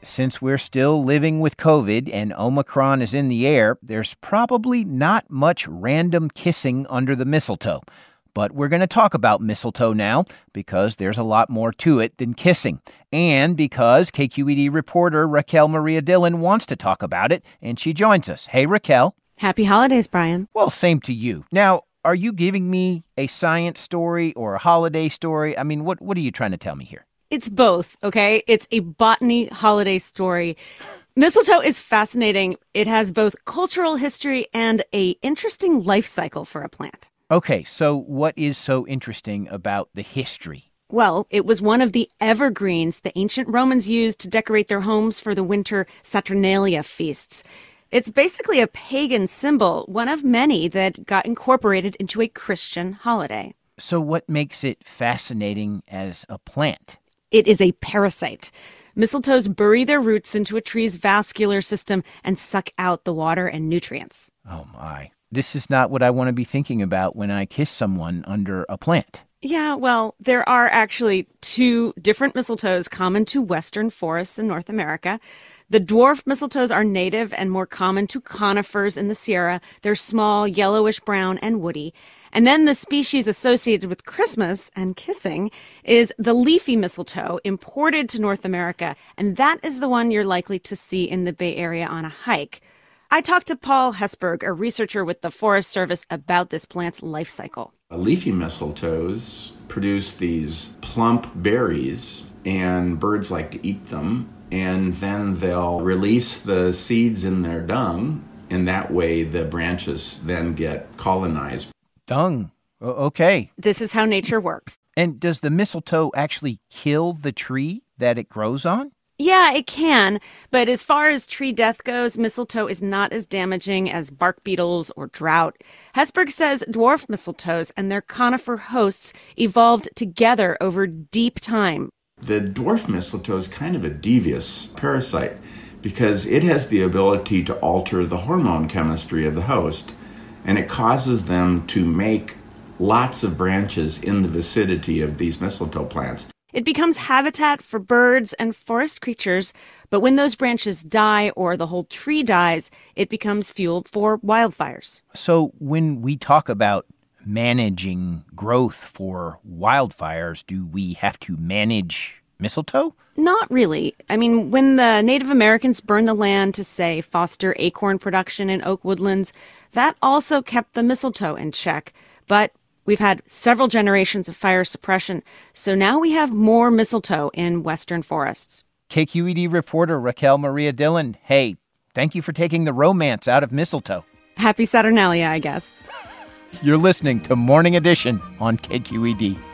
Since we're still living with COVID and Omicron is in the air, there's probably not much random kissing under the mistletoe. But we're going to talk about mistletoe now because there's a lot more to it than kissing. And because KQED reporter Raquel Maria Dillon wants to talk about it, and she joins us. Hey, Raquel. Happy holidays, Brian. Well, same to you. Now, are you giving me a science story or a holiday story? I mean, what are you trying to tell me here? It's both, okay? It's a botany holiday story. Mistletoe is fascinating. It has both cultural history and an interesting life cycle for a plant. Okay, so what is so interesting about the history? Well, it was one of the evergreens the ancient Romans used to decorate their homes for the winter Saturnalia feasts. It's basically a pagan symbol, one of many that got incorporated into a Christian holiday. So what makes it fascinating as a plant? It is a parasite. Mistletoes bury their roots into a tree's vascular system and suck out the water and nutrients. Oh, my. This is not what I want to be thinking about when I kiss someone under a plant. Yeah, well, there are actually two different mistletoes common to western forests in North America. The dwarf mistletoes are native and more common to conifers in the Sierra. They're small, yellowish brown, and woody. And then the species associated with Christmas and kissing is the leafy mistletoe, imported to North America. And that is the one you're likely to see in the Bay Area on a hike. I talked to Paul Hesburgh, a researcher with the Forest Service, about this plant's life cycle. Leafy mistletoes produce these plump berries, and birds like to eat them. And then they'll release the seeds in their dung, and that way the branches then get colonized. Dung. Okay. This is how nature works. And does the mistletoe actually kill the tree that it grows on? Yeah, it can. But as far as tree death goes, mistletoe is not as damaging as bark beetles or drought. Hesburgh says dwarf mistletoes and their conifer hosts evolved together over deep time. The dwarf mistletoe is kind of a devious parasite because it has the ability to alter the hormone chemistry of the host, and it causes them to make lots of branches in the vicinity of these mistletoe plants. It becomes habitat for birds and forest creatures, but when those branches die or the whole tree dies, it becomes fuel for wildfires. So when we talk about managing growth for wildfires, do we have to manage mistletoe? Not really. I mean, when the Native Americans burned the land to, say, foster acorn production in oak woodlands, that also kept the mistletoe in check. But we've had several generations of fire suppression, so now we have more mistletoe in western forests. KQED reporter Raquel Maria Dillon, hey, thank you for taking the romance out of mistletoe. Happy Saturnalia, I guess. You're listening to Morning Edition on KQED.